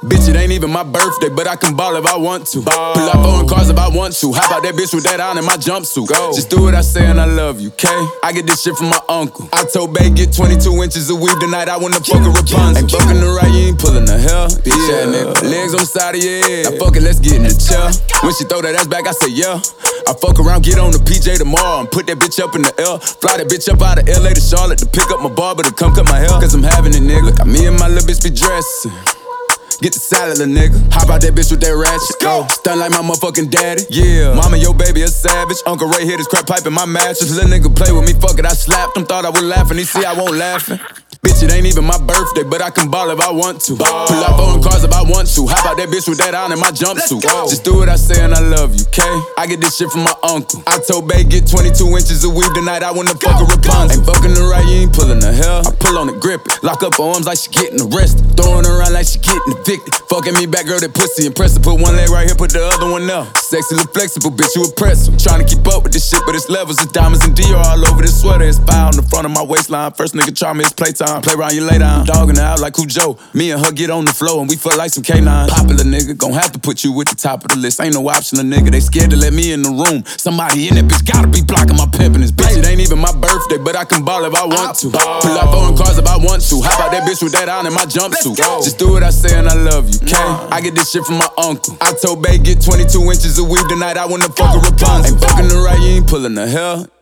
Bitch, it ain't even my birthday, but I can ball if I want to. Pull up on cars if I want to. How about that bitch with that on in my jumpsuit? Just do what I say and I love you, okay? I get this shit from my uncle. I told Bay get 22 inches of weed tonight. I wanna fuck a Rapunzel. Ain't fucking the right, you ain't pulling the hell. Bitch, yeah, nigga. Legs on the side of your head. Now fuck it, let's get in the chair. When she throw that ass back, I say yeah. I fuck around, get on the PJ tomorrow and put that bitch up in the L. Fly that bitch up out of LA to Charlotte to pick up my barber to come cut my hair. Cause I'm having it, nigga. Got me and my little bitch be dressing. Get the salad, little nigga. Hop out that bitch with that ratchet. Go. Stun like my motherfucking daddy. Yeah. Mama, your baby a savage. Uncle Ray hit his crap pipe in my mattress. Little nigga play with me, fuck it, I slapped him. Thought I was laughing, he see I won't laughing. Bitch, it ain't even my birthday, but I can ball if I want to. Pull up on cars if I want to. How about that bitch with that on in my jumpsuit? Just do what I say and I love you, okay? I get this shit from my uncle. I told Bay get 22 inches of weed tonight. I wanna fuck a Rapunzel. Ain't fucking the right, you ain't pulling the hell. I pull on it, grip it. Lock up her arms like she getting arrested. Throwing her around like she getting evicted. Fucking me back, girl, that pussy impressive. Put one leg right here, put the other one up. Sexy, look flexible, bitch, you impressive. Trying to keep up with this shit, but it's levels. It's diamonds and Dior all over this sweater. It's fire on the front of my waistline. First nigga try me, it's playtime. Play around, you lay down. Dogging her out like Cujo. Me and her get on the floor and we feel like some K9. Popular nigga, gon' have to put you at the top of the list. Ain't no option, a nigga. They scared to let me in the room. Somebody in that bitch gotta be blocking my pimpin'. This bitch, it ain't even my birthday, but I can ball if I want to. Pull up on cars if I want to. How about that bitch with that on in my jumpsuit? Just do what I say and I love you, okay? I get this shit from my uncle. I told Bay get 22 inches of weed tonight. I wanna fuck a Rapunzel. Ain't fucking the right, you ain't pulling the hell.